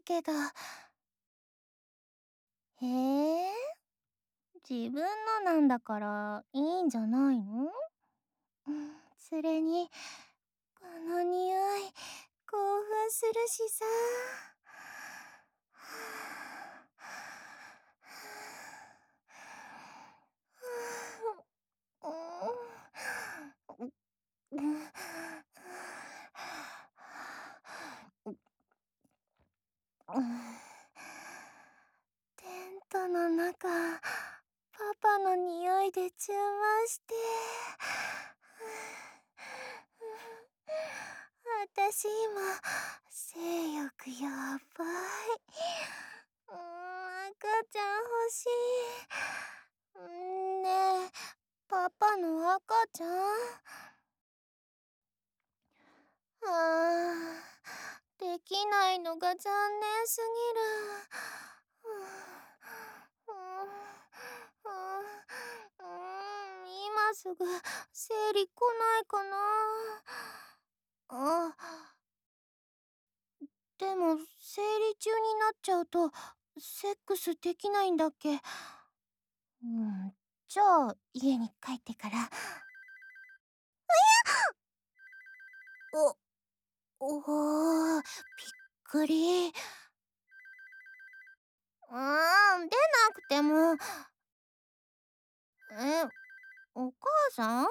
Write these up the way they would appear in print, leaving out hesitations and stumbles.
けど。へえ、自分のなんだからいいんじゃないの？それに、この匂い、興奮するしさ。テントの中、パパの匂いで充満して。私今、性欲やばい。赤ちゃん欲しい。ねえ、パパの赤ちゃん？できないのが残念すぎる。今すぐ生理来ないかな。でも生理中になっちゃうとセックスできないんだっけ？じゃあ家に帰ってから。おー、びっくり。出なくても。お母さん？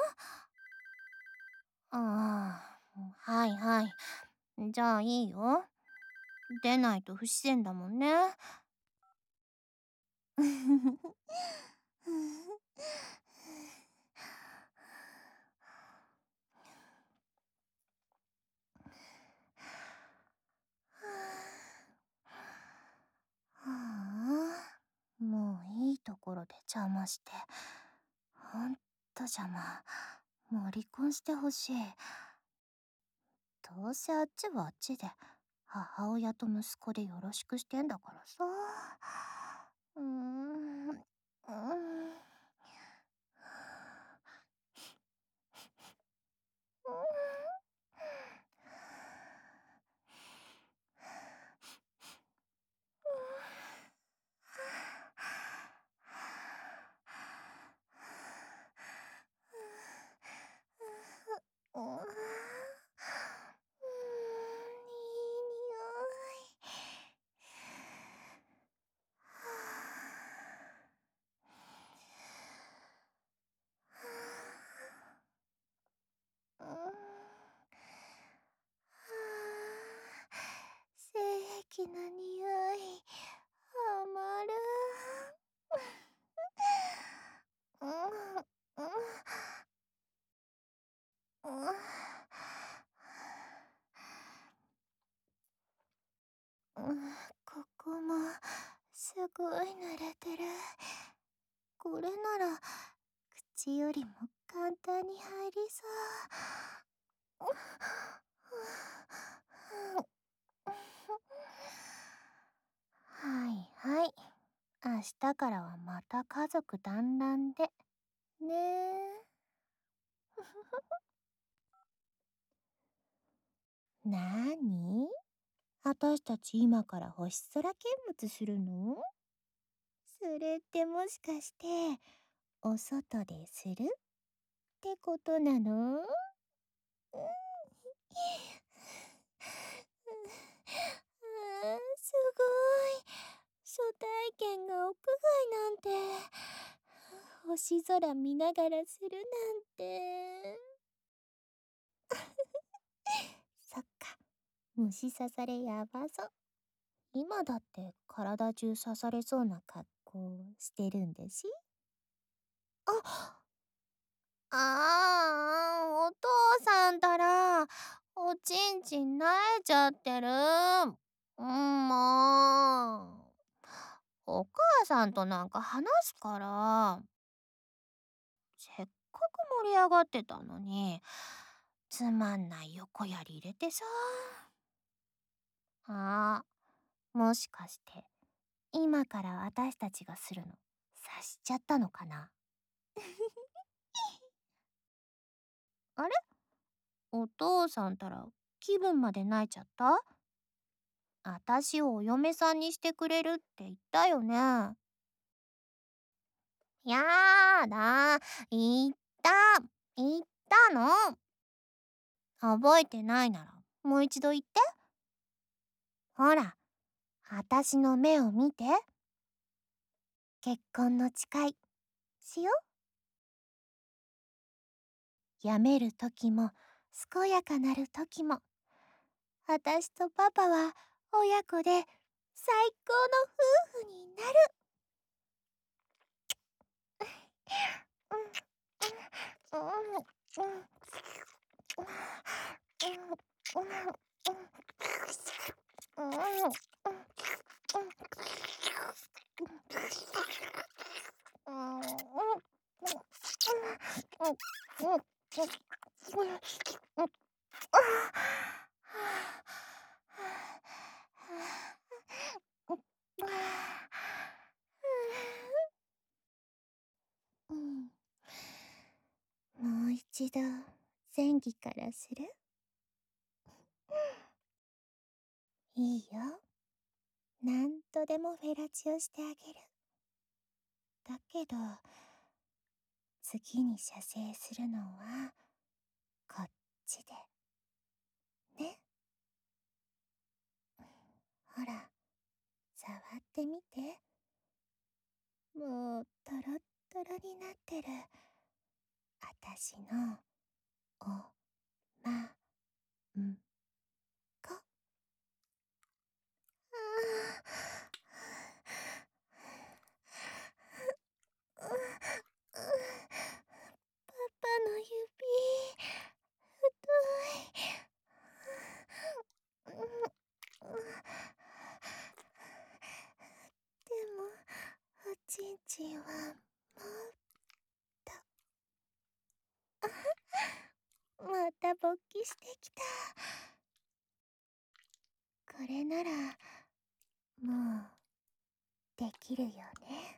はいはい。じゃあいいよ。出ないと不自然だもんね。もういいところで邪魔して。ほんと邪魔。もう離婚してほしい。どうせあっちはあっちで母親と息子でよろしくしてんだからさ。うーん。いい匂い。性癖の匂い、ハマる。ここもすごい濡れてる。これなら口よりも簡単に入りそう。はいはい。明日からはまた家族団らんで。ねえ。なーに？私たち今から星空見物するの？それってもしかして、お外でするってことなの？すごい。初体験が屋外なんて。星空見ながらするなんて。そっか。虫刺されやばそう。今だって体中刺されそうな格好してるんだし。お父さんたら、おちんちん萎えちゃってる。もう。お母さんとなんか話すから。せっかく盛り上がってたのに、つまんない横やり入れてさ。もしかして、今から私たちがするの、察しちゃったのかな？あれ？お父さんたら気分まで泣いちゃった？ あたしをお嫁さんにしてくれるって言ったよね。やだ、言った、言ったの。覚えてないなら、もう一度言って。ほら、あたしの目を見て。結婚の誓い、しよ。やめるときも、健やかなるときも、あたしとパパは親子で最高の夫婦になる。もう一度前儀からする？いいよ。なんとでもフェラチオしてあげる。だけど、次に射精するのはこっちで。ね。ほら、触ってみて。もうトロットロになってる。あたしのおまんこ。パパの指、太い。でも、おちんちんはもっと。また勃起してきた。これなら、もう、できるよね。